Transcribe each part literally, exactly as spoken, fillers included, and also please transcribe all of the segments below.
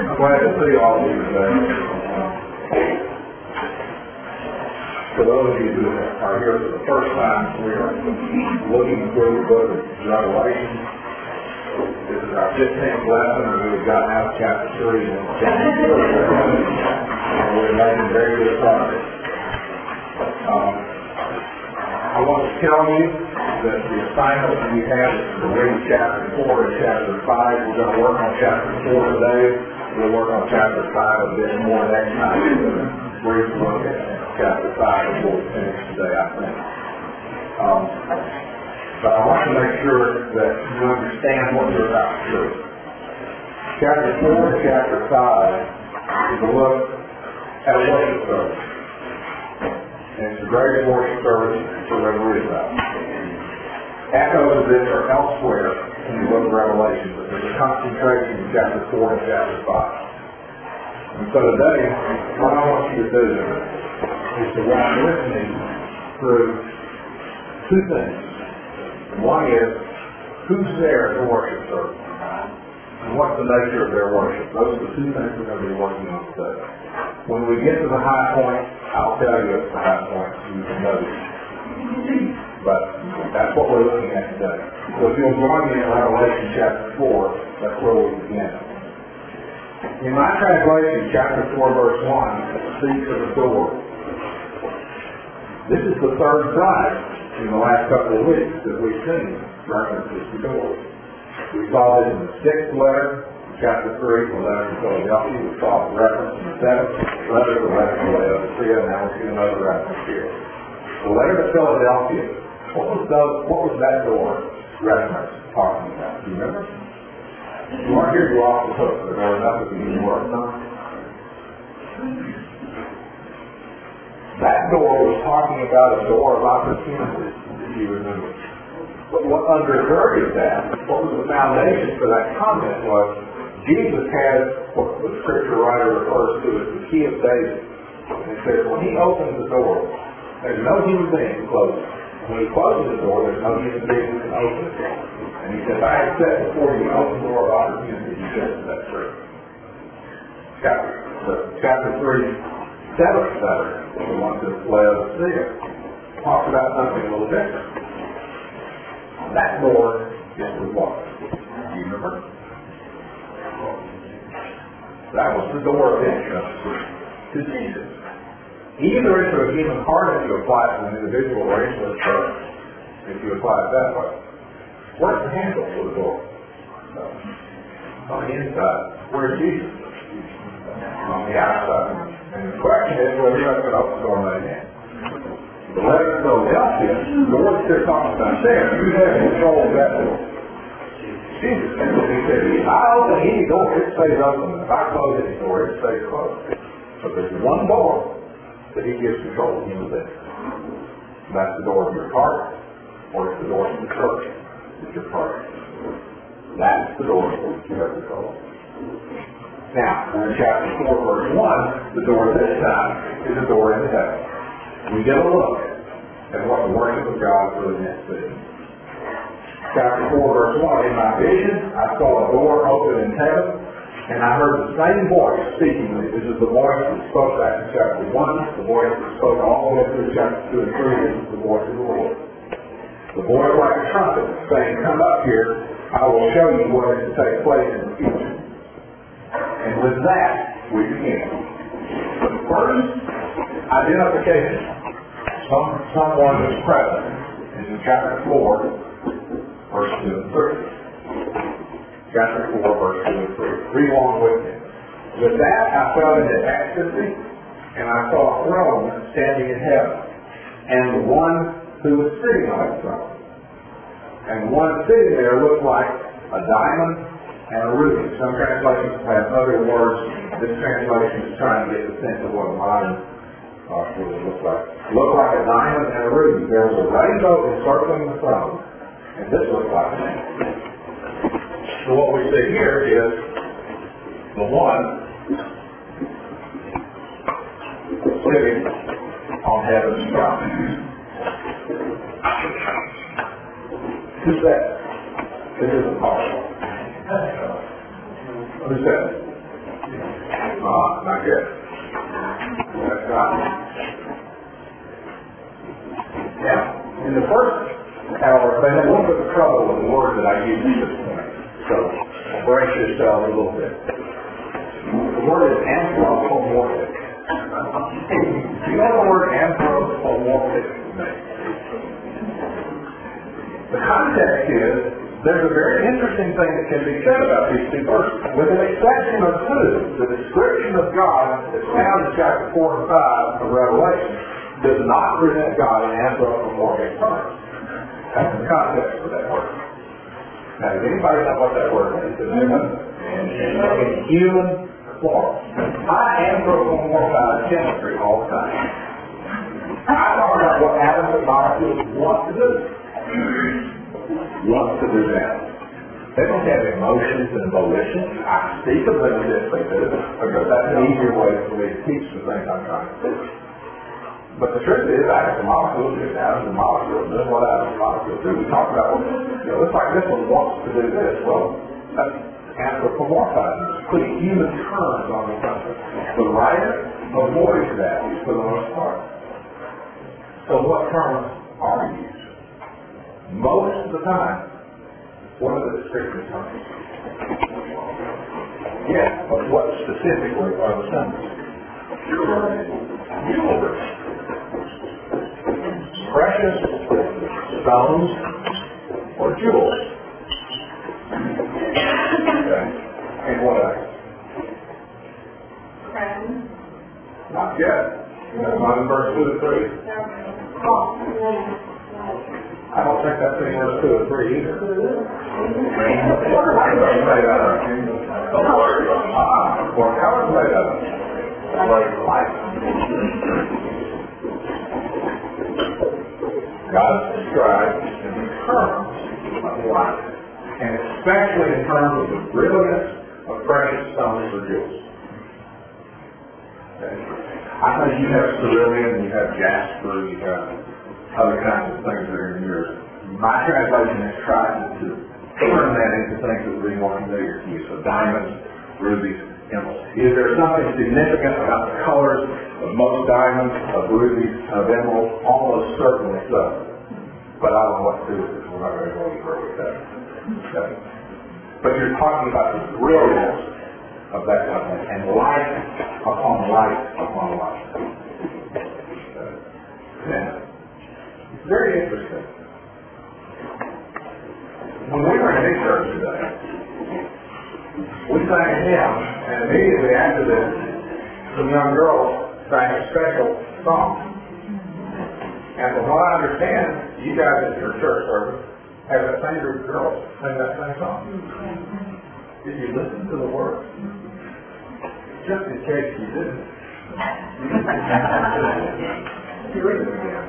I'm glad to see all of you today. For those of you who are here for the first time, we are looking through the book of Revelation. This is our fifteenth lesson, and we've gotten out of chapter three, and we're making very good progress. Um, I want to tell you that the assignment that you have is to read chapter four and chapter five. We're going to work on chapter four today. We'll work on chapter five a bit more next time. We'll briefly look at chapter five before we finish today, I think. Um, but I want to make sure that you understand what we're about to do. Chapter four and chapter five is a look at a worship service. And it's the greatest worship service there ever is about. Echoes of this are elsewhere in the book of Revelation, but there's a concentration in chapter four and chapter five. And so today, what I want you to do is to walk with me through two things. One is, who's there at the worship service? And what's the nature of their worship? Those are the two things we're going to be working on today. When we get to the high point, I'll tell you it's the high point so you can notice. But that's what we're looking at today. So if you'll join me in Revelation chapter four, that's where we begin. In my translation, chapter four, verse one, speaks of the door. This is the third time in the last couple of weeks that we've seen references to doors. We saw this in the sixth letter, chapter three, the letter to Philadelphia. We saw the reference in the seventh letter, the letter to Laodicea, and now we see another reference here. The letter to Philadelphia, what was, those, what was that door reference talking about? Do you remember? If you weren't here, you're off the hook. There was enough of you who weren't. That door was talking about a door of opportunity, if you remember. But what undergirded that, what was the foundation for that comment was, Jesus has what the scripture writer refers to as the key of David. And it says when he opens the door, there's no human being who closes it. When he closes the door, there's no human being who can open it. And he says, I have set before you an open door of opportunity. He says that's true. Chapter, chapter three, seventh letter, the one to Laodicea, talks about something a little different. That door is the what? Do you remember? That was the door of entrance to Jesus. Either into a human heart if you apply it to an individual or into a church if you apply it that way. Where's the handle for the door? On the inside. Where's Jesus? On the outside. And the question is whether you have to open the door and let him in. The letter to Philadelphia, the word they're talking about there, you have control of that door. Jesus said, he said, if I open any door, it stays open. If I close any door, it stays closed. So there's one door that he gives control of human beings. That's the door of your heart, or it's the door of the church. It's your heart. That's the door that you have control of. Now, in chapter four, verse one, the door this time is the door into heaven. We get a look at what the worship of God really meant to be. Chapter four, verse one, in my vision, I saw a door open in heaven, and I heard the same voice speaking to me. This is the voice that spoke back in chapter one, the voice that spoke all the way through chapter two and three. This is the voice of the Lord. The voice like a trumpet saying, come up here, I will show you what is to take place in the future. And with that, we begin. The first identification, some, someone is present, is in chapter four, verse two and three. Chapter four, verse two and three. Read along with me. With that, I fell into ecstasy, and I saw a throne standing in heaven, and the one who was sitting on that throne. And the one sitting there looked like a diamond and a ruby. Some translations have other words. This translation is trying to get the sense of what a modern uh, really looks like. It looked like a diamond and a ruby. There was a rainbow encircling the throne, and this looked like a man. So what we see here is the one sitting on heaven's throne. Who's that? This isn't powerful. Who's that? Ah, not yet. That's right. Now, in the first hour, they had a little bit of trouble with the word that I used at this point. So, brace yourself a little bit. The word is anthropomorphic. Do you know the word anthropomorphic means? The context is, there's a very interesting thing that can be said about these two verses. With an exception of two, the description of God that's found in chapter four and five of Revelation does not present God in anthropomorphic terms. That's the context for that word. Now, does anybody know what that word means? In human form. I anthropomorphize chemistry all the time. I talk about what atoms and molecules want to do. Want to do that. They don't have emotions and volitions. I speak of them as if they do, because that's an easier way for me to teach the things I'm trying to do. But the truth is, atoms and molecules, just atoms and molecules, this is what atoms and molecules do. We talk about, you know, it's like this one wants to do this. Well, that's anthropomorphizing. It's putting human terms on the subject. The writer avoids that for the most part. So what terms are used? Most of the time, what are the descriptive terms? Yes, but what specifically are the symbols? Jewelry. Precious stones or jewels. Okay. And what else? Crown. Not yet. That's not in verse two to three. I don't think that's in verse two or three either. What are colors made out of? Ah, what colors made out of? Light. God is described in terms of light, and especially in terms of the brilliance of precious stones or jewels. Okay. I think you have cerulean, you have jasper, you have other kinds of things that are in yours. My translation has tried to turn that into things that would be more familiar to you. So diamonds, rubies, emeralds. Is there something significant about the colors of most diamonds, of rubies, of emeralds? Almost certainly so. But I don't know what to do with this. We're not going to go any further with that. Okay. But you're talking about the brilliance of that something, and light upon light upon light. Okay. Now, it's very interesting. When we were in this church today, we sang a hymn, and immediately after this, some young girls sang a special song. And from what I understand, you guys at your church service have that same group of girls sing that same song. Did you listen to the words? Just in case you didn't. You read it again.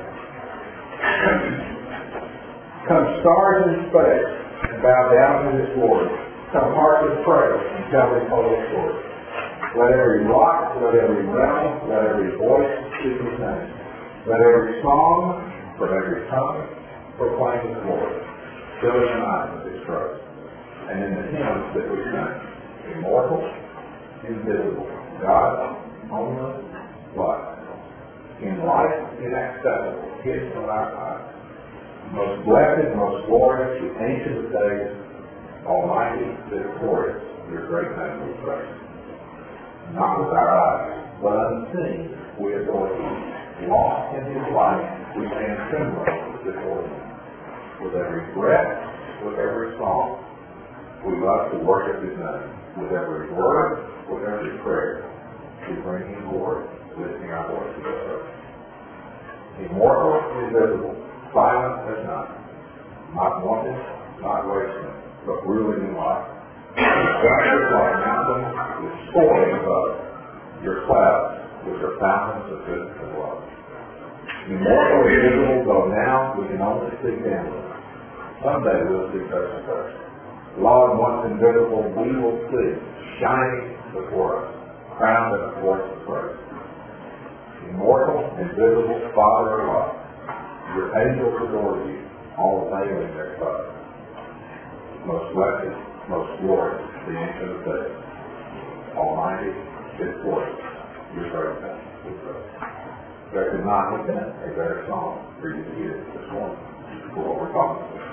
Come stars in space and bow down to His glory. Come hearts of praise and tell His holy story. Let every rock, let every realm, let every voice speak His name. Let every song from every tongue proclaim His glory. Fill His mind with His praise. And in the hymns that we sing, immortal, invisible, God, only, life. In life inaccessible, hid from our eyes. Most blessed, most glorious, the ancient of days, almighty, victorious, your great name we praise. Not with our eyes, but unseen, we adore you. Lost in His light, we stand trembling before Him. With every breath, with every song, we love to worship His name. With every word, with every prayer, we bring Him glory, lifting our voices to earth. Immortal, invisible, silent as night, not wanted, not wasting, but ruling in life. Structures like mountains with soaring above, your clouds, which are fountains of goodness and love. Immortal, invisible, though now we can only see dimly. Someday we'll see face to face. Lord, once invisible, we will see, shining before us, crowned in a voice of praise. Immortal, invisible, Father of love, your angels adore you, all veiling their love. Most blessed, most glorious, the ancient of days, almighty, magic is for you. You're very best. There could not have been a better song for you to hear this morning for what we're talking about.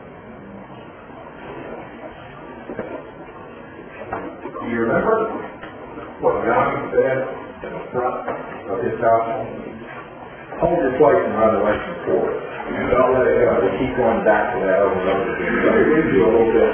Do you remember what John said in the front of his gospel? Hold your place in Revelation four. Don't let it go. We'll keep going back to that over and over again. Let me read you a little bit.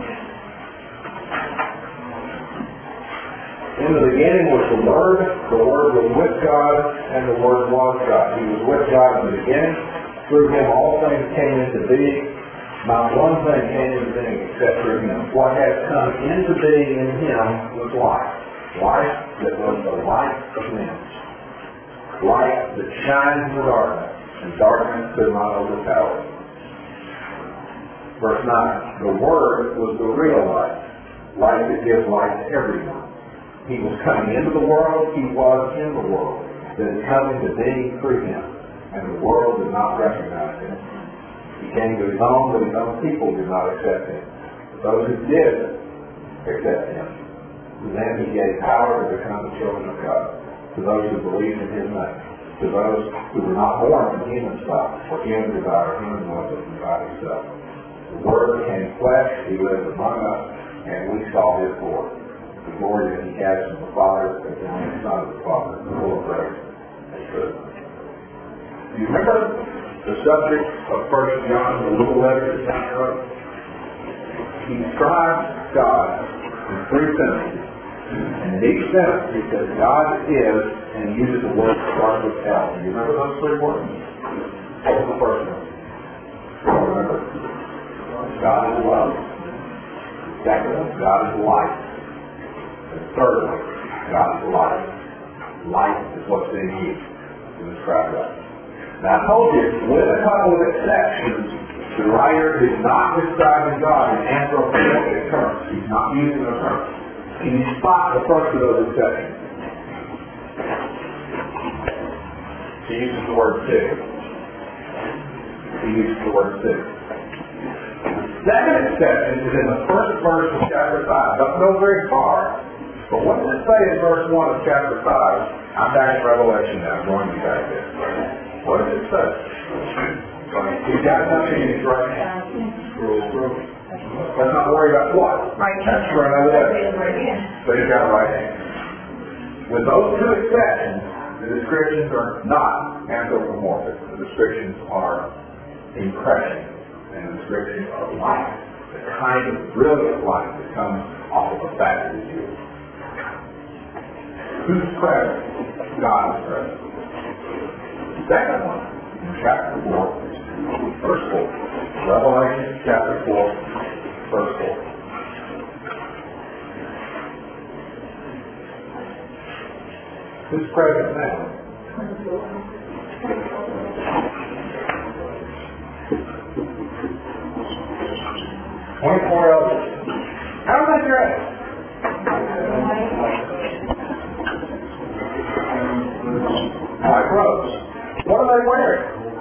In the beginning was the Word. The Word was with God, and the Word was God. He was with God in the beginning. Through Him all things came into being. Not one thing came into being except through Him. What has come into being in Him was life. Life that was the light of men. Light that shines in the darkness, and darkness could not overpower it. Verse nine. The Word was the real light. Light that gives light to everyone. He was coming into the world. He was in the world. That is coming to being through Him. And the world did not recognize Him. He came to His own, but His own people did not accept Him. But those who did accept Him, to them He gave power to become the children of God. To those who believed in His name. To those who were not born from human stock, for human desire, human was it, and God Himself. The Word became flesh. He lived among us, and we saw His glory. The glory that He has from the Father, as the only Son of the Father, full of grace and truth. Do you remember the subject of First John, the little letter that John wrote? He describes God in three sentences. And in each sentence he says God is, and he uses the word start with L. Do you remember those three words? What was the first one? Remember? God is love. Second one, God is light. And third one, God is light. Light is what's in you to describe that. Now I told you, with a couple of exceptions, the writer is not describing God in anthropomorphic terms. He's not using a term. Can you spot the first of those exceptions? He uses the word six. He uses the word six. The second exception is in the first verse of chapter five. Don't go very far. But what does it say in verse one of chapter five? I'm back in Revelation now. I'm going to be back there. What does it say? He's got something in his right hand. Scroll, scroll. Let's not worry about what. Right. That's for another day. So he's got a right hand. With those two exceptions, the descriptions are not anthropomorphic. The descriptions are impression. And the descriptions are light. The kind of brilliant light that comes off of the fact that it's you. Who's present? God is present. The second one, in chapter four, verse four. Revelation chapter four, verse four. Who's present now? Twenty-four elders. How are they dressed? White robes. What are they wearing?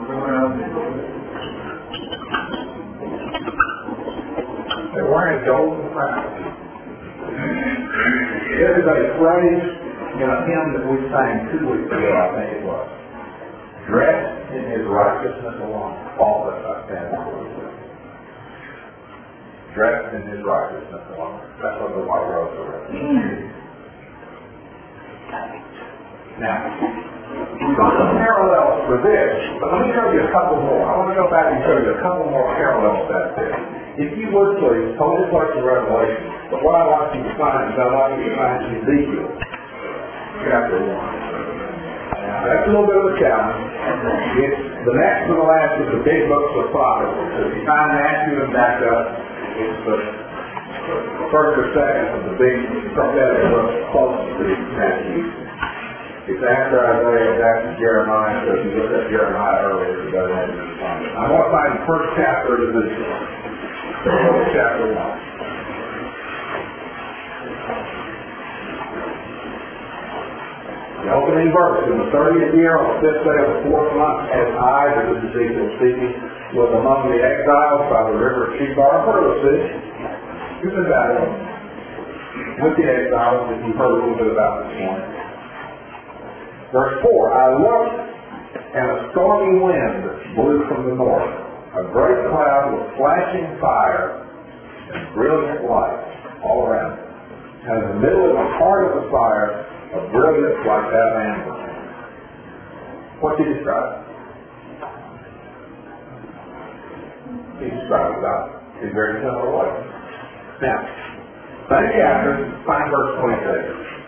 They're wearing golden crowns. This is a phrase in a hymn that we sang two weeks ago, I think it was. Dressed in His righteousness alone. Faultless I stand before you. Dressed in His righteousness alone. That's what the white robes are. Now, we've got some parallels for this, but let me show you a couple more. I want to go back and show you a couple more parallels back there. If you would please, hold your place in Revelation. But what I want you to find is I want you to find Ezekiel chapter one. Now, that's a little bit of a challenge. It's the next to the last is the big books of prophecy. So if you find Matthew and back up, it's the first or second of the big prophetic books closest to Matthew. It's after Isaiah, it's after Jeremiah, so if you look at Jeremiah earlier, it doesn't have to find it. I want to find the first chapter of Ezekiel. Chapter one. The opening verse, in the thirtieth year, on the fifth day of the fourth month, as I, this is Ezekiel speaking, was among the exiles by the river of Chebar. Where was this? Who's in Babylon? with the exiles that you've heard a little bit about this morning. Verse four, I looked, and a stormy wind blew from the north. A great cloud with flashing fire and brilliant light all around it. And in the middle of the heart of the fire, a brilliance like that of amber. What's he describe? He describes God in very similar ways. Now, same chapter, find verse twenty-six.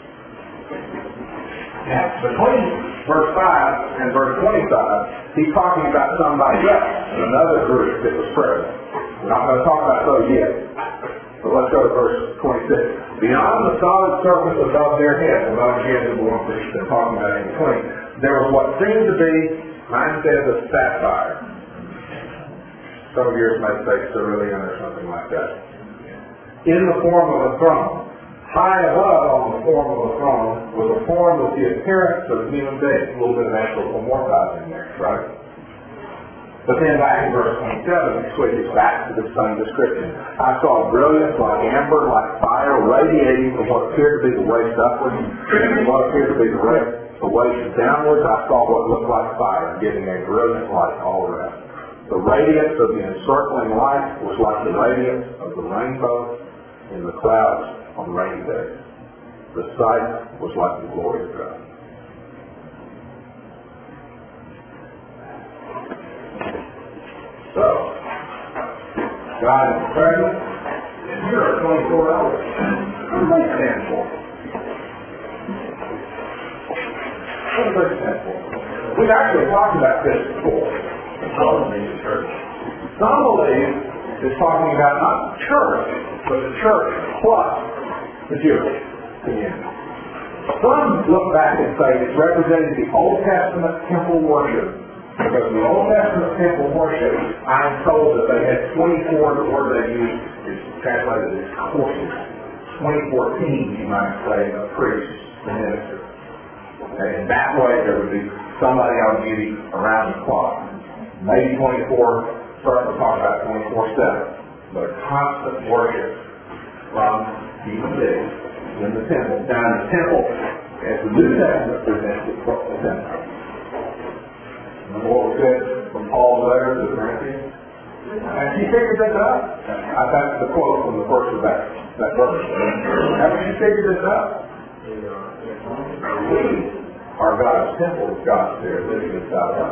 Now, between verse five and verse twenty-five, he's talking about somebody else, another group that was present. We're not going to talk about those yet. But let's go to verse twenty-six. Beyond the solid surface above their heads, above the heads of the one that he's been talking about in between, there was what seemed to be, mine says, a sapphire. Some of yours may say cerulean or something like that. In the form of a throne. High above on the form of a throne was a form with the appearance of a human being. A little bit of anthropomorphizing there, right? But then back in verse twenty-seven, it switches back to the same description. I saw a brilliance like amber, like fire, radiating from what appeared to be the waist upwards, and what appeared to be the waist, the waist downwards. I saw what looked like fire, giving a brilliant light all around. The radiance of the encircling light was like the radiance of the rainbow in the clouds on rainy days. The sight was like the glory of God. So, God is present, and here are twenty-four hours. What do they stand for? What do they stand for? We've actually talked about this before. Some believe the church. Some believe it's talking about not the church, but the church plus the Jewish community. Some look back and say it's representing the Old Testament temple worship. Because the Old Testament temple worship, I'm told that they had twenty-four, the word they used is translated as courses. twenty-four teams, you might say, of priests and ministers. And in that way, there would be somebody on duty around the clock. Maybe twenty-four, starting to talk about twenty-four seven. But a constant worship from human beings in the temple. Now in the temple, as the New Testament presents it from the temple. Remember what we said from Paul's letter to the Corinthians? And she figured this out. I that's the quote from the first of that, that verse. Haven't she figured this out? We are God's temple, God's Spirit living inside of us.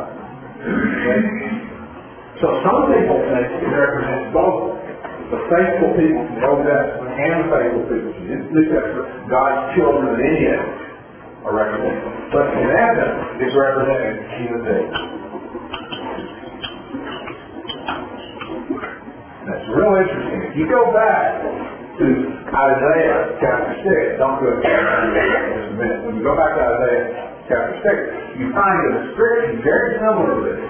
So some people think it represents both the faithful people from the Old Testament and the faithful people from the New Testament. God's children in India are represented. But in Advent, it's representing human beings. That's real interesting. If you go back to Isaiah chapter six, don't go to chapter six in just a minute. When you go back to Isaiah chapter six, you find a description very similar to this.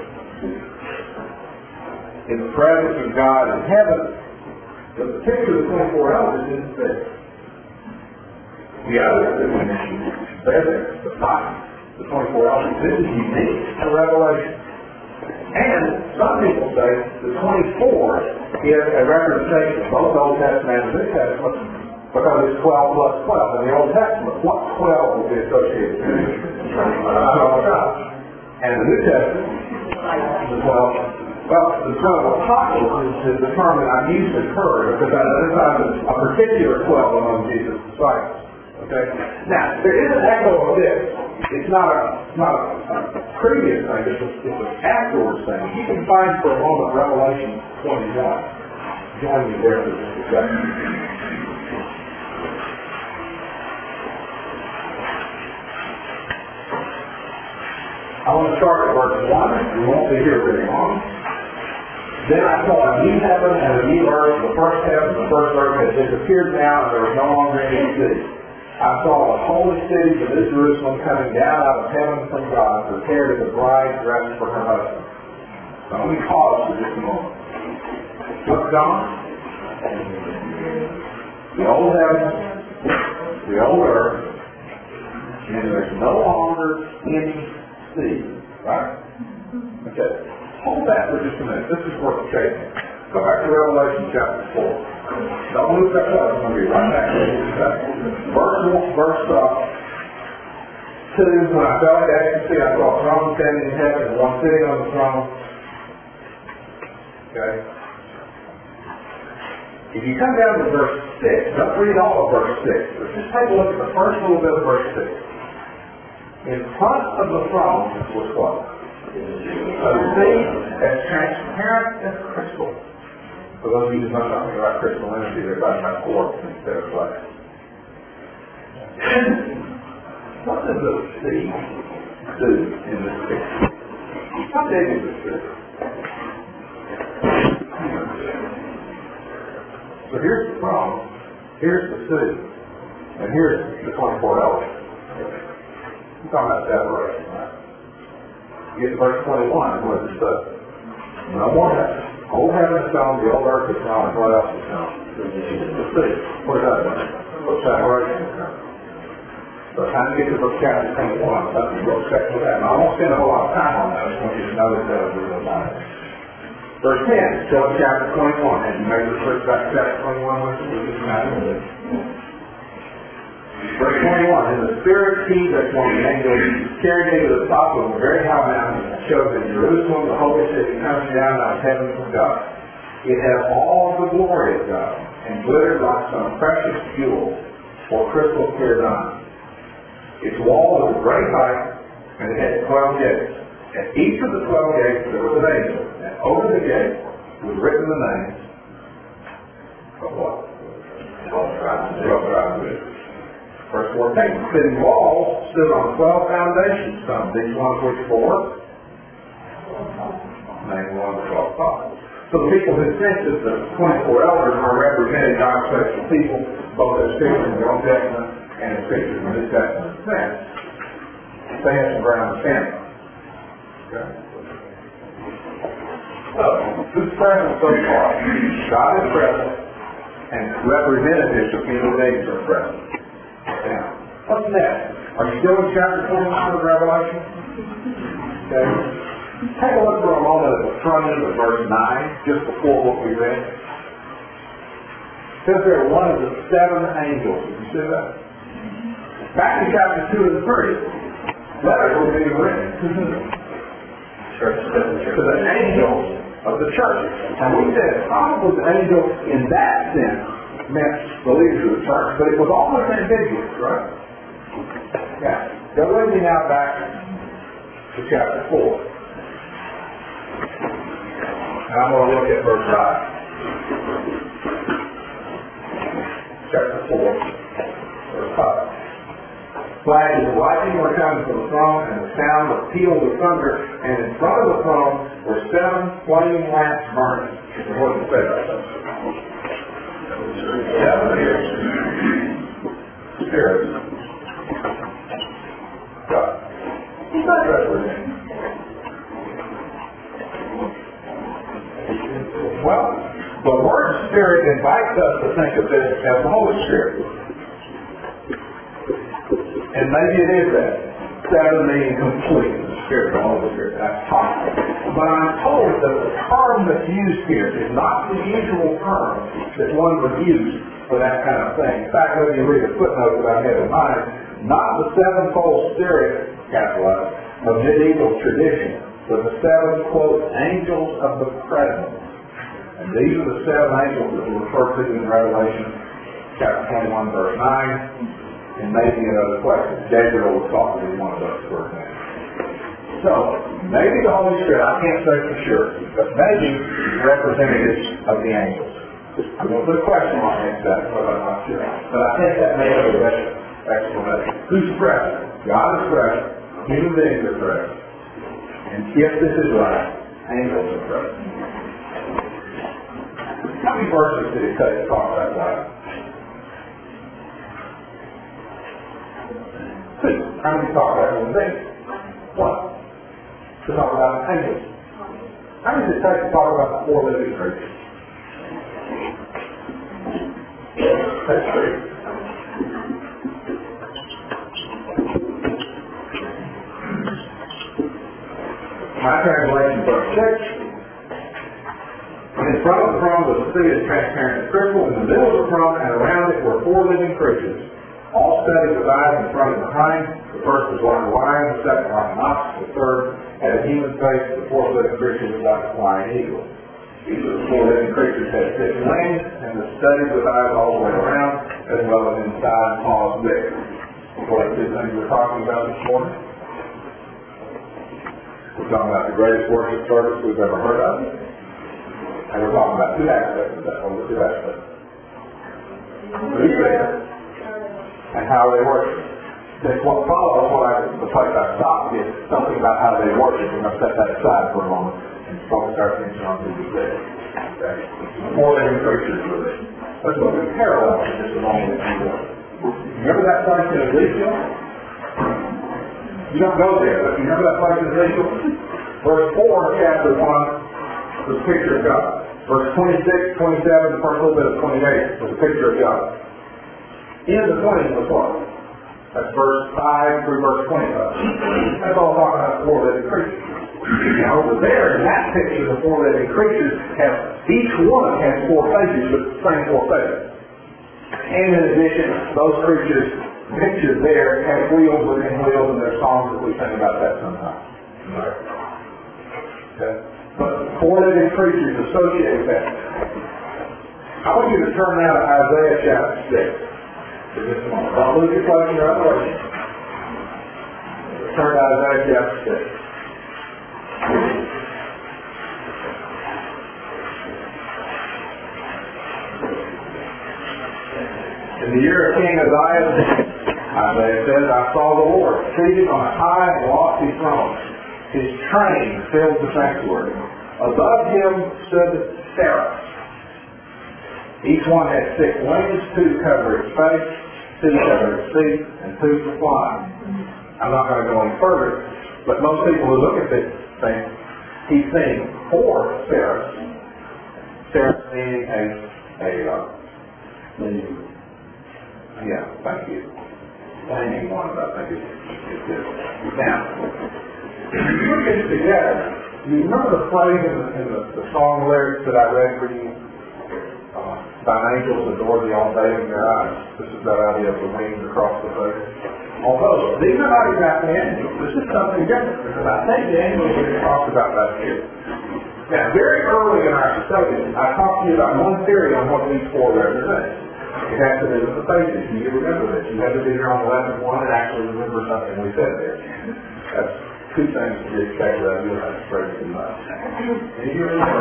In the presence of God in heaven, but the picture of the twenty-four elders isn't there. The others that we mentioned, they're there, the five, the twenty-four elders. This is unique to Revelation. And some people say the twenty-four is a representation of both the Old Testament and the New Testament because it's twelve plus twelve. In the Old Testament, what twelve will be associated with twelve tribes? And in the New Testament, the twelve. Well, the twelve apostles is the term that I've used in her because I identified a particular twelve among Jesus' disciples. Okay? Now, there is an echo of this. It's not a, not a, a previous thing, it's, a, it's an afterwards thing. You can find for a moment Revelation twenty-one. Join me there for just a second. I want to start at verse one. We won't be here very long. Then I saw a new heaven and a new earth. The first heaven and the first earth had disappeared now, and there was no longer any city. I saw the holy city, the New Jerusalem, coming down out of heaven from God, prepared as a bride dressed for her husband. So let me pause for just a moment. What's gone? The old heaven, the old earth, and there's no longer any sea. Right? Okay. Hold that for just a minute. This is worth chasing. Go back to Revelation chapter four. Don't lose that up. It's going to be right back to you. Verse, verse uh, two, when I fell into ecstasy, I saw a throne standing in heaven and one sitting on the throne. Okay? If you come down to verse six, don't read all of verse six, but just take a look at the first little bit of verse six. In front of the throne was what? A sea as transparent as crystal. For those of you who don't know about crystal energy, they're talking about quartz instead of glass. What does the sea do in this picture? How big is this sea? So here's the throne, here's the sea, and here's the twenty-four elders. I'm talking about separation, right? You get to verse twenty-one, and what does it say? No more heaven. Old heaven is gone, the old earth is gone, and what else is gone? The sea. What does that mean? What separation is gone? So by the time you get to book chapter twenty-one, something real special with that. And I won't spend a whole lot of time on that. I just want you to notice that as we go by. Verse ten, still chapter twenty-one. And you made the switch back to chapter twenty-one with you? Verse twenty-one, and the Spirit he that's one of the angels carried me to the top of a very high mountain and showed that Jerusalem, the holy city, comes down out of heaven from God. It has all the glory of God and glittered like some precious jewel or crystal clear diamond. Its wall was a great height and it had twelve gates. At each of the twelve gates there was an angel, and over the gate was written the names of what? Twelve tribes. Twelve tribes of Israel. Verse fourteen, the city walls stood on twelve foundation stones, each one of which four. Name one of the twelve apostles. So the people who census the twenty-four elders are representing God's special people, both as pictures in the Old Testament and as pictures in the New Testament sense. They have some ground to stand on. Okay. So, who's present so far? God is present, and representatives of human beings are present. Now, what's next? Are you still in chapter twenty-one of Revelation? Okay. Take a look for a moment at the front end of verse nine, just before what we read. It says there, one of the seven angels. Did you see that? Back in chapter two and three, letters were being written to the angels of the church. And we said probably the angel in that sense meant the leaders of the church, but it was almost ambiguous, right? Yeah. Go with me now back to chapter four. And I'm going to look at verse five. Chapter four, verse five. Flashes of lightning were coming from the throne, and the sound of peals of thunder, and in front of the throne were seven flaming lamps burning. What does it say about that? Seven spirits. God. He's not representing. Well, the word spirit invites us to think of this as the Holy Spirit. And maybe it is that. Seven meaning complete. The Spirit, the Holy Spirit. That's possible. But I'm told that the term that's used here is not the usual term that one would use for that kind of thing. In fact, let me read a footnote that I have in mind. Not the sevenfold spirit, capitalized, of medieval tradition, but the seven, quote, angels of the present. And these are the seven angels that are referred to in Revelation chapter twenty-one, verse nine, and maybe in other places. Gabriel was thought to be one of those, for example. So, maybe the Holy Spirit, I can't say for sure, but maybe representatives of the angels. I'm going to put a question mark next to that, but I'm not sure. But I think that may have a better explanation. Who's present? God is present. Human beings are present. And if this is right, angels are present. How many verses did it take to talk about that? Two. How many talk about human beings? One. To talk about angels. How many does it take to talk about the four living creatures? That's three. My translation, verse six. And in front of the throne was a sea of transparent crystal. In the middle of the throne and around it were four living creatures, all studded with eyes in front and behind. The first was like a lion, the second like an ox, the third had a human face, the fourth living creature was like a flying eagle. Each of the four living creatures had six wings and was studded with eyes all the way around, as well as inside and paws there. What are the two things we're talking about this morning? We're talking about the greatest worship service we've ever heard of. And we're talking about two aspects of that. What are the two aspects? Who's there? And how they worship. Then what follows, what I, the place I stopped, is something about how they worship. We're going to set that aside for a moment and focus our attention on who's there. Okay? Four living creatures with it. Let's look at parallels in just a moment. Remember that place in Ezekiel? You don't go there, but you remember that place in Ezekiel? Verse four, chapter one, was a picture of God. Verse twenty-six, twenty-seven, the first little bit of twenty-eight was a picture of God. In the twenties was what? That's verse five through verse twenty-five. That's all talking about four living creatures. Now over there, in that picture, the four living creatures have, each one has four faces, but the same four faces. And in addition, those creatures pictured there have wheels within wheels, and there's songs that we sing about that sometimes. Okay. But four living creatures associated with that. I want you to turn now to Isaiah chapter six. For just a moment. Don't lose your place in your Revelation. Turn to Isaiah chapter six. In the year of King Uzziah, Isaiah says, I saw the Lord seated on a high and lofty throne. His train filled the sanctuary. Above him stood seraphs. Each one had six wings, two to cover its face, two to cover its feet, and two to fly. I'm not going to go any further, but most people who look at this think he's seeing four seraphs. Seraphs meaning a, a uh, yeah, thank you. Flaming one, I think it's, it's this. Now, if you put this together, you remember the phrase in the, in the, the song lyrics that I read for you? Uh, Thine angels adore thee all day in their eyes. This is that idea of the wings across the face. Although, these are not exactly angels. This is something different, because I think the angels we talked about that here. Now, very early in our study, I talked to you about one theory on what these four represent. It has to do with the faces. You remember this. You had to be here on the lesson one and actually remember something we said there. That's two things to be expected out of you. That's pretty too much. And you remember.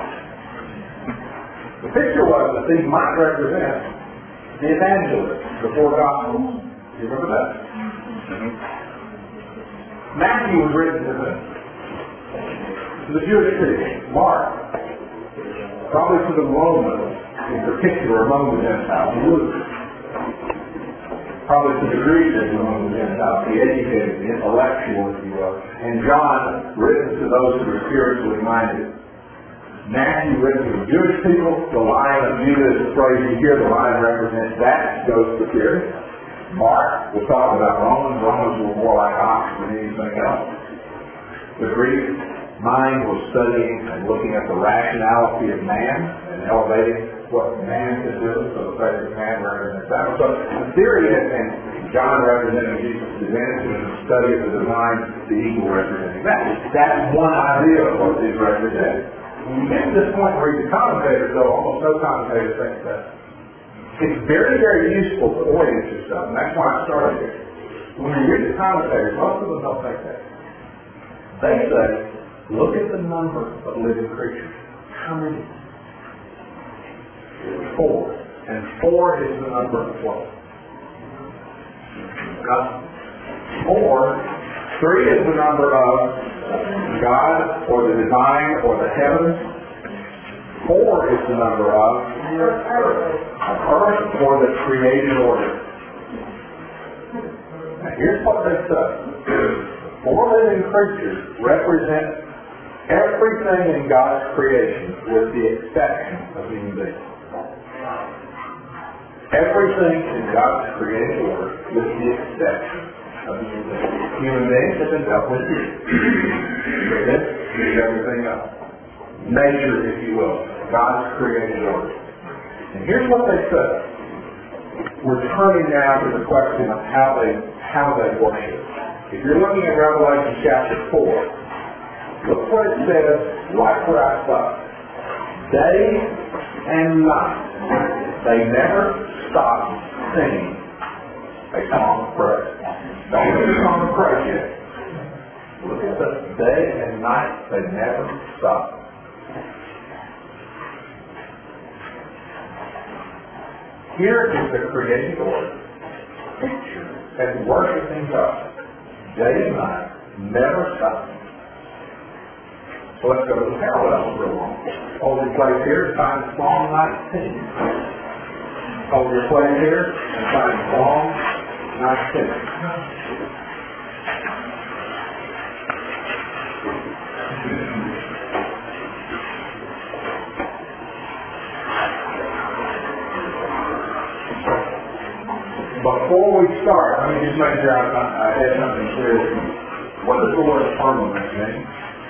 The picture was that these might represent the evangelists, the four gospels. You remember that? Mm-hmm. Matthew was written to the, to the Jewish people. Mark, probably to the Romans. In particular among the Gentiles, Luke, probably to the Greeks among the Gentiles, the educated, the intellectual, if you will, and John, written to those who are spiritually minded. Matthew, written to the Jewish people, the Lion of Judah is the phrase you hear, the Lion represents that, goes to fear. Mark, we'll talk about Romans, Romans were more like ox than anything else. The Greek mind was studying and looking at the rationality of man and elevating what man can do, so the fact that man represents that. So the theory is, and John representing Jesus' divinity, and the study of the divine, the eagle representing that. That's one idea of what these represent. When you get to this point where you commentators, though, almost no commentators think that. It's very, very useful to orient yourself, and that's why I started here. When you read the commentators, most of them don't think that. They say, look at the number of living creatures. How many? Four. And four is the number of what? God. Four. Three is the number of God, or the divine, or the heavens. Four is the number of earth, or the created order. Now here's what they say. Four living creatures represent everything in God's creation with the exception of human beings. Everything in God's created order with the exception of human beings. Human beings have been dealt with. This is everything else. nature, if you will, God's created order. And here's what they said. We're turning now to the question of how they how they worship. If you're looking at Revelation chapter four, look what it says right where I stopped. Day and night, they never stop singing a song of praise. Don't sing a song of praise yet. Look at the day and night, they never stop. Here is the created order. Picture and worshiping God. Day and night, never stop. So let's go to the parallels for a moment. Hold your place here and find Psalm nineteen. Hold your place here and find Psalm nineteen. Before we start, let me just make sure I, I had something clear. What does the word firmament mean?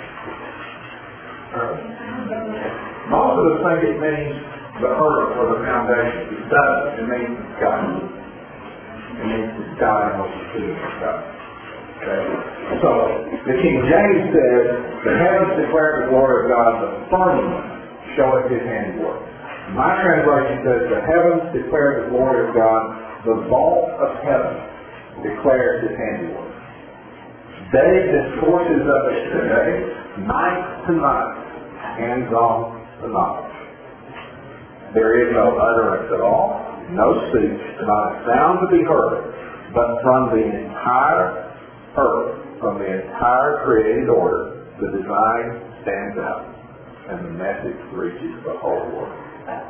Most of us think it means the earth or the foundation. It doesn't. It means the sky. It means the sky and what you see in the sky. Okay? So, the King James says, the heavens declare the glory of God, the firmament showeth his handiwork. My translation says, the heavens declare the glory of God, the vault of heaven declares his handiwork. Day discourses of it today, night to night, hands on to knowledge. There is no utterance at all, no speech, not a sound to be heard, but from the entire earth, from the entire created order, the design stands out, and the message reaches the whole world.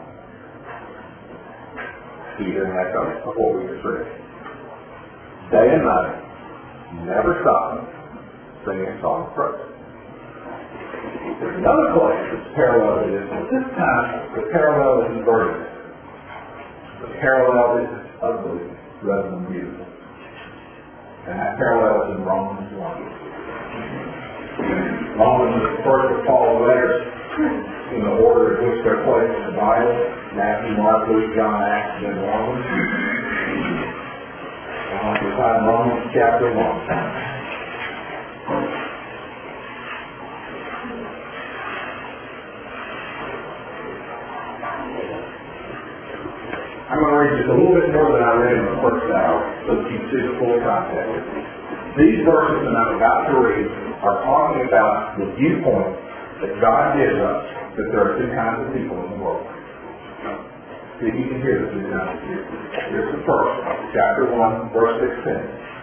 Even echoes of what we just read. Day and night, never stopping, singing a song of praise. There's another place that's parallel to this, but this time the parallel is inverted. The parallel is ugly rather than beautiful. And that parallel is in Romans one. Romans is the first of Paul's letters in the order in which they're placed in the Bible. Matthew, Mark, Luke, John, Acts, and Romans. I want you to find Romans chapter one. I'm going to read just a little bit more than I read in the first hour so that you can see the full context. These verses that I'm about to read are talking about the viewpoint that God gives us that there are two kinds of people in the world. See if you can hear the two kinds of people. Here's the first, chapter one, verse sixteen.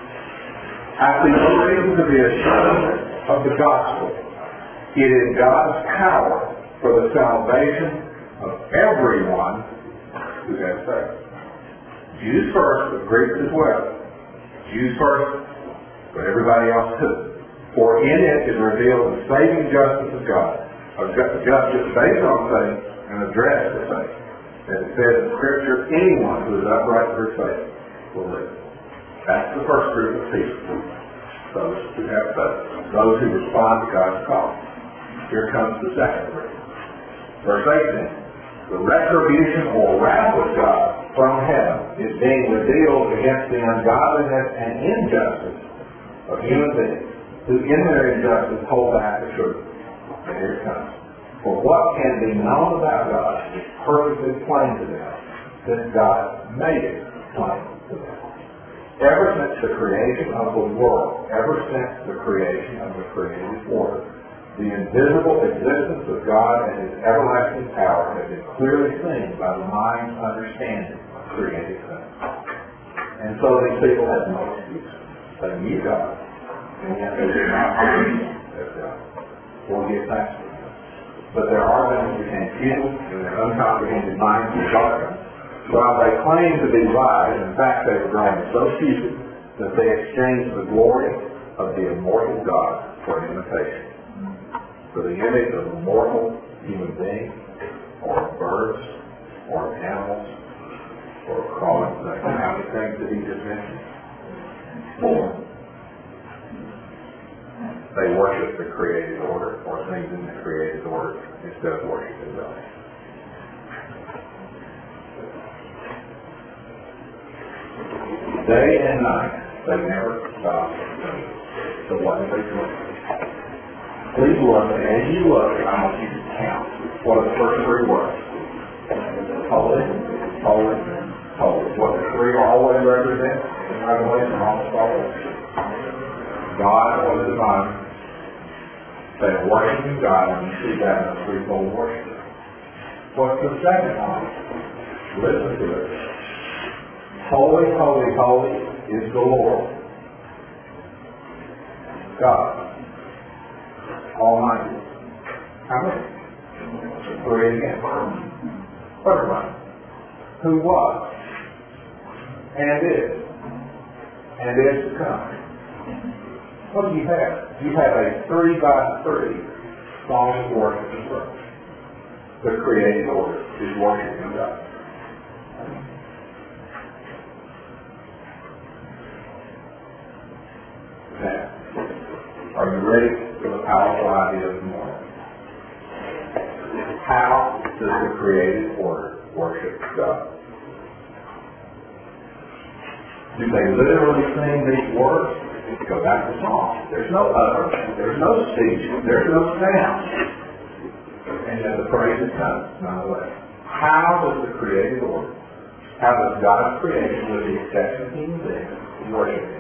I see no reason to be ashamed of the gospel. It is God's power for the salvation of everyone who has faith. Jews first, but Greeks as well. Jews first, but everybody else too. For in it is revealed the saving justice of God, a justice based on faith and addressed to faith. As it says in Scripture, anyone who is upright through faith will live. That's the first group of people. Those who have faith. Those who respond to God's call. Here comes the second group. Verse eighteen. The retribution or wrath of God from heaven is being revealed against the ungodliness and injustice of human beings who in their injustice hold back the truth. And here it comes. For what can be known about God is perfectly plain to them, since God made it plain to them. Ever since the creation of the world, ever since the creation of the created order, the invisible existence of God and his everlasting power has been clearly seen by the mind's understanding of created things. And so these people have no excuse. They knew God, and yet they did not believe as God, or give thanks to him. But there are those who can feel in their uncomprehended minds and darkness, while they claim to be wise. In fact, they were grown so stupid that they exchanged the glory of the immortal God for imitation. For the image of a mortal human being, or birds, or animals, or crawling things. How many things did he just mention? Four. they worship the created order or things in the created order instead of worshiping God. Day and night, they never stop singing. So what do they do? Please look, and as you look, I want you to count what the first three words. Holy, holy, holy. What the three always represent in Revelation, almost always. God or the divine. They're worshiping God, and you see that in the threefold worship. What's the second one? Listen to it. Holy, holy, holy is the Lord God Almighty. How many? Three again. Third one. Who was and is and is to come. What do you have? You have a three by three song of worship and praise. The created order is worshiping God. Now, are you ready for the powerful idea of the morning? How does the created order worship God? Do they literally sing these words? Go back to song. There's no other. There's no speech. There's no sound. And then the praise is coming nonetheless. How does the created order, how does God's creation, with the exception of human beings, worship Him?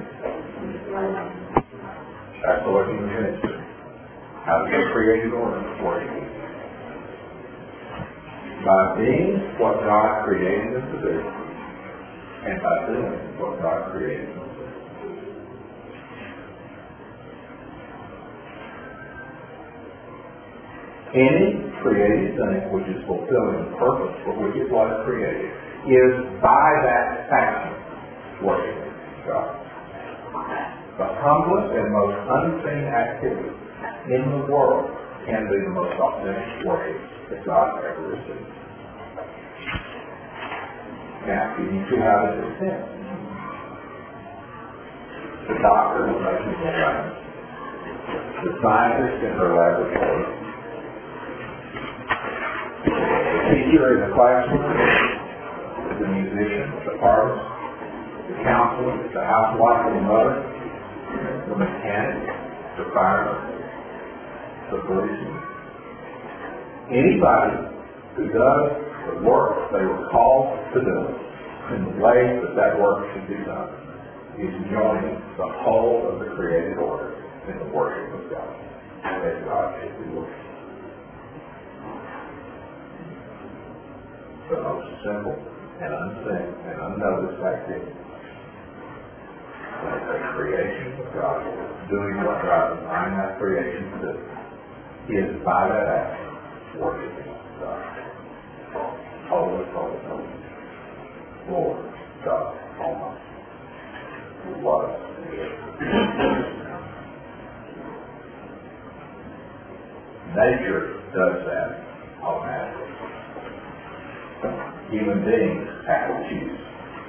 That's the Lord human ministry. How does the created order worship Him? By being what God created them to do, and by doing what God created them to do. Any created thing which is fulfilling the purpose for which it was created is by that action worshiping God. The humblest and most unseen activity in the world can be the most authentic worship that God ever received. Now, you see how this is sent. The doctor is making the right. The scientist in her laboratory. The teacher in the classroom. The musician, the artist, the counselor, the housewife and mother, the mechanic, the fireman, the policeman. Anybody who does the work they were called to do in the way that that work should be done is joining the whole of the created order in the worship of God, as God should be worshipped. The most simple and unseen and unnoticed activity. Like the creation of God, doing what God designed that creation to do, is by that action worshiping God. Holy, holy, holy, Lord God Almighty, who was and is. Nature does that automatically. Human beings have to choose.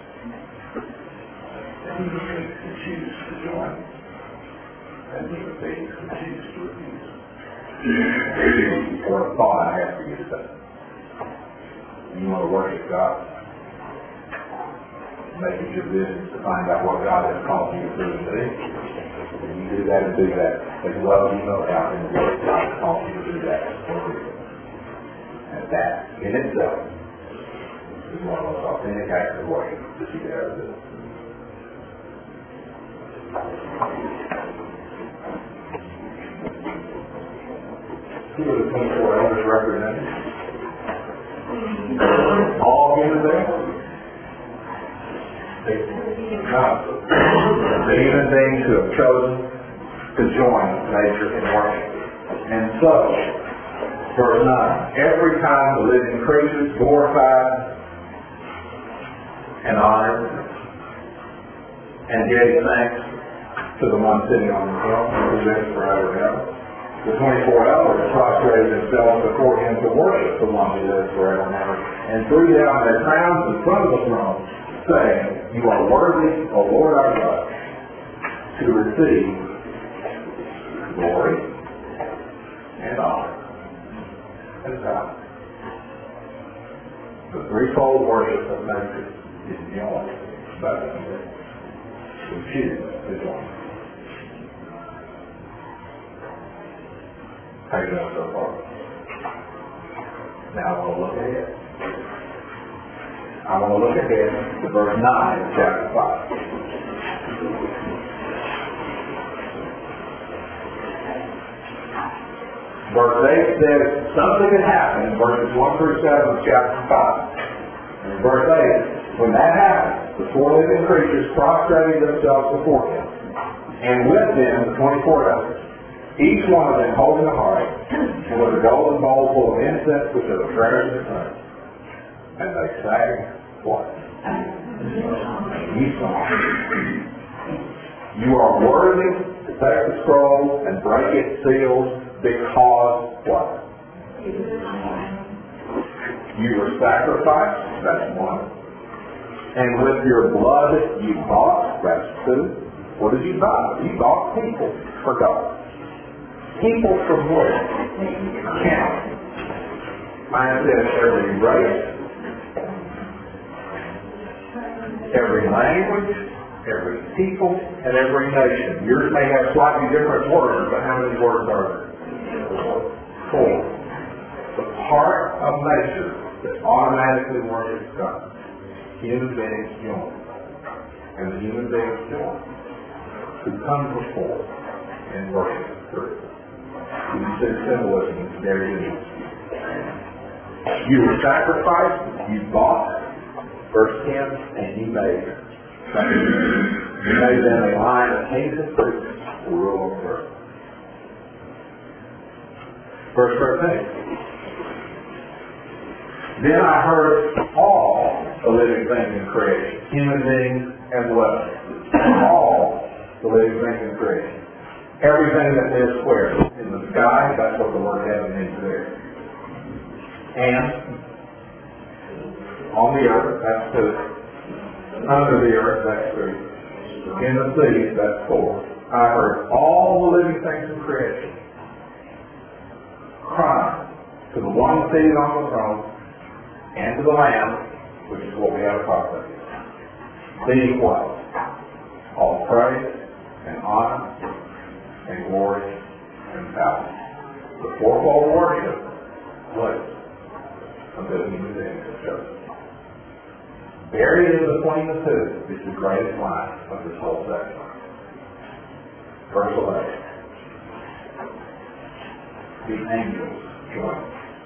And human beings can choose to join. And human beings can choose to refuse. Or a thought I have for you today. You want to worship God? Make it your business to find out what God has called you to do and do. And you do that and do that as well as you know how in the Word God has called you to do that. And that in itself is one of the most authentic acts of worship that you can ever do. Who are the twenty-four elders represented? All human beings? No. The human beings who have chosen to join nature in worship. And so, verse nine, every time the living creatures glorified and honored and gave thanks to the one sitting on the throne who lives forever and ever. The twenty-four elders prostrated themselves before him to worship the one who lives forever and ever, and threw down their crowns in front of the throne, saying, You are worthy, O Lord our God, to receive glory and honor and power. The threefold worship of nature is joined by the Spirit. We choose to join. How you doing so far? Now I want to look ahead. I want to look ahead to verse nine of chapter five. Verse eight says something had happened in verses one through seven of chapter five. And in verse eight, when that happened, the four living creatures prostrated themselves before him, and with them the twenty-four elders, each one of them holding a harp, and with a golden bowl full of incense, which are the prayers of the saints. And they sang what? Ye songs. You are worthy to take the scroll and break its seals, because what? You were sacrificed, that's one. And with your blood you bought, that's two. What did you buy? You bought people for God. People from where? Count. Mine says every race, every language, every people, and every nation. Yours may have slightly different words, but how many words are there? Four. The part of nature that automatically worships God. Human beings join. And the human beings join. Who come before and worship through. You see the symbolism there it is. You were sacrificed, you bought, verse ten, and you made. You made them a line of kings and priests to rule over the earth. Verse thirteen. Then I heard all the living things in creation, human beings as well. All the living things in creation. Everything that lives where? In the sky, that's what the word heaven means there. And on the earth, that's two. Under the earth, that's three. In the sea, that's four. I heard all the living things in creation crying to the one seated on the throne and to the Lamb, which is what we have to talk about. Being what? All praise and honor and glory and power. The fourfold worship place of the human beings is chosen. Buried in between the two is the greatest line of this whole section. Verse eleven. The angels join.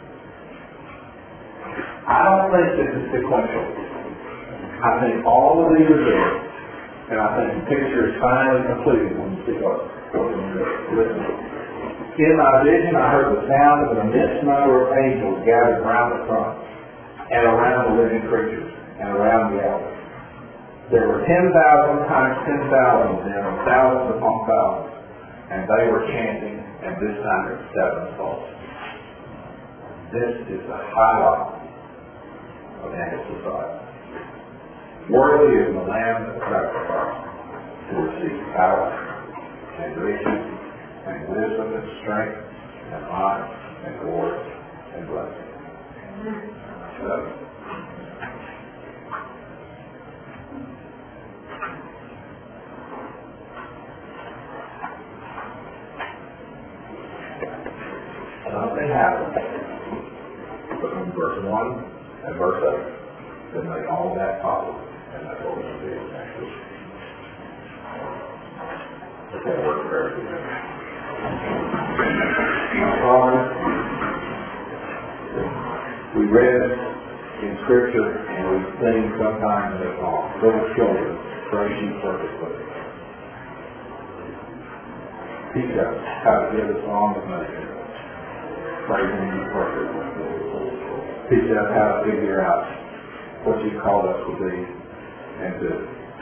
I don't think this is sequential. I think all of these are there, and I think the picture is finally completed when you see what listen. In my vision, I heard the sound of an immense number of angels gathered around the throne, and around the living creatures, and around the elders. There were ten thousand times ten thousand of them, and thousands upon thousands, and they were chanting, and this time it's sevenfold. This is the highlight of angel society. Worthy is the Lamb that sacrificed to receive power and riches and wisdom and strength and honor and glory and blessing. So, something happened between verse one and verse eight that made all that possible, and that's what we're going to do next week. Let's have a word of prayer together. Father, we read in Scripture and we sing sometimes in a song, little children, praise you perfectly. Teach us how to give a song of nature, praising you perfectly. Teach us how to figure out what you called us to be and to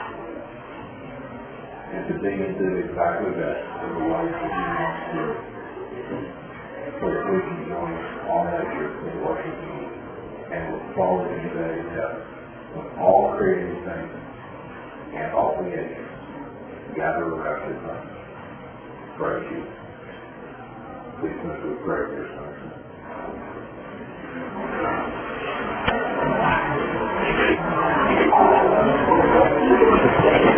and to be and do exactly that in the ways that you want to do, so that we can join all nature in worshiping you and look forward to the day of heaven when all created things and all creation gather around your throne. Praise you. weakness is greatly something.